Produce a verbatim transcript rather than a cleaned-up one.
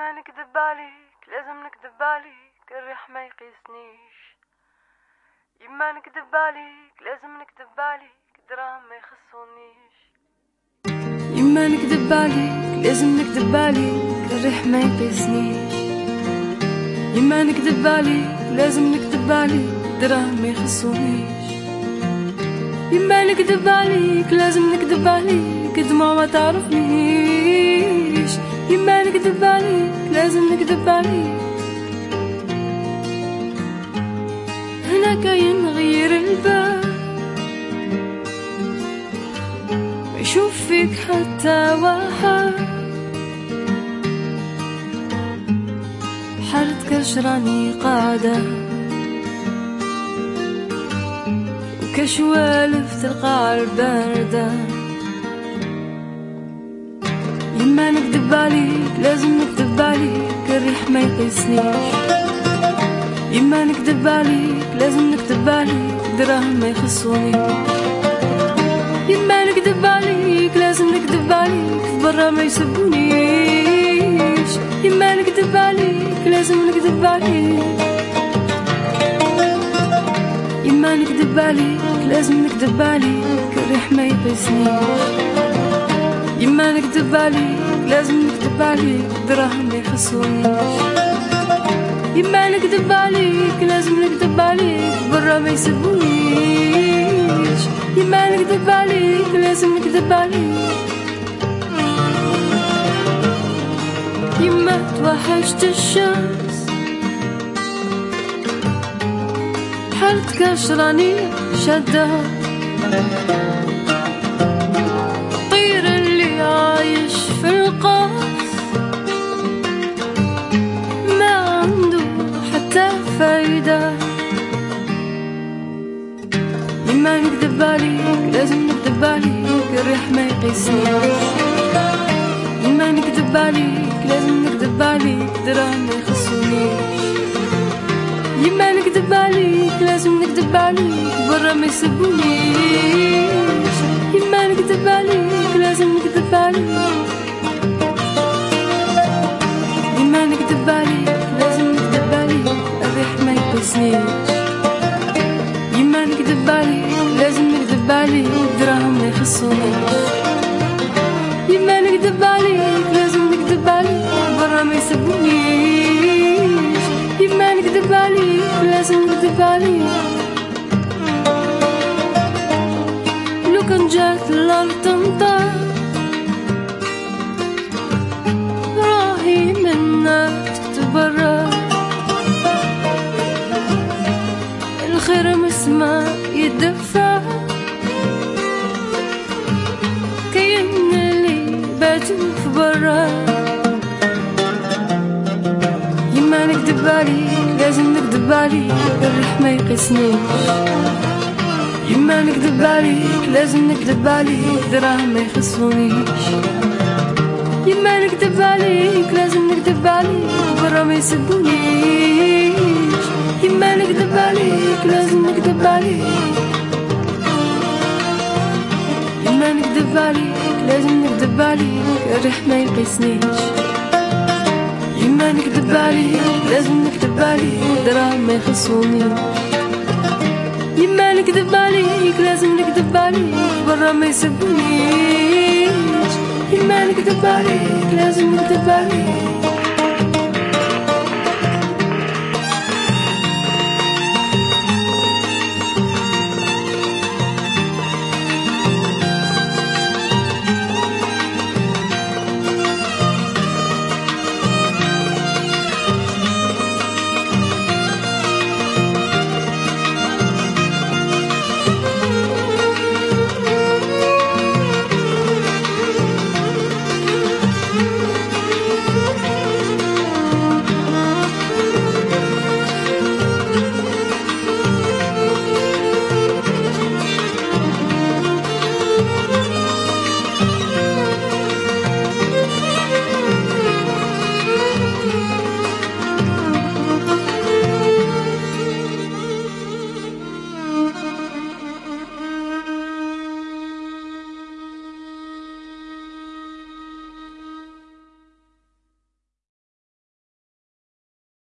يما نكذب عليك لازم نكذب عليك الريح ما يقيسنيش. يما نكذب عليك لازم نكذب عليك دراهم ما يخصونيش. يما نكذب عليك لازم نكذب عليك الريح ما يقيسنيش. يما نكذب عليك لازم نكذب عليك دراهم ما يخصونيش. يما نكذب عليك لازم نكذب عليك دموع ما تعرفنيش. يما نكذب عليك لازم نكذب عليك هنا كاين غير الباب ما يشوف فيك حتى واحد. حالتك راني قاعدة وكشوالف تلقى الباردة. يما نكذب عليك لازم نكذب عليك الريح ما يقيسنيش. يما نكذب عليك لازم نكذب عليك دراهم ما يخصونيش. يما نكذب عليك لازم نكذب عليك في برا ما يسبونيش. يما نكذب عليك لازم نكذب عليك. يما نكذب عليك لازم نكذب عليك الريح ما يقيسنيش. يما نكذب عليك لازم نكذب عليك دراهم ما يخصونيش. يما نكذب عليك لازم نكذب عليك برا ما يسبونيش. يما نكذب عليك لازم نكذب عليك. يما توحشت الشمس حالتك راني شادة. طير اللي عايش في القاف ما عنده حتى فايدة. يما نكذب عليك لازم نكذب عليك الريح ما يقيسنيش. يما نكذب عليك لازم نكذب عليك دراهم ما يخصونيش. يما نكذب عليك لازم نكذب عليك برا ما يسبونيش. يما نكذب عليك لازم نكذب عليك. يما نكذب عليك لازم نكذب عليك الريح ما يقيسنيش. يما نكذب عليك لازم نكذب عليك دراهم ما يخصونيش. يما نكذب عليك لازم نكذب عليك برا ما يسبونيش. يما نكذب عليك لازم نكذب عليك. لو كان جات الأرض تمطر راهي منك تتبرر. الخير مسمى يدفع كاين اللي باتوا في برا. يما نكذب عليك لازم نكذب عليك الريح ما يقيسنيش. يما نكذب عليك لازم نكذب عليك دراهم ما يخصونيش. يما نكذب عليك لازم نكذب عليك برا ما يسبونيش. يما نكذب عليك لازم نكذب عليك. يما نكذب عليك لازم نكذب عليك الريح ما يقيسنيش. يما نكذب عليك لازم نكذب عليك دراهم ما يخصونيش. يما نكذب عليك لازم نكذب عليك برا ما يسبونيش. يما نكذب عليك لازم نكذب عليك.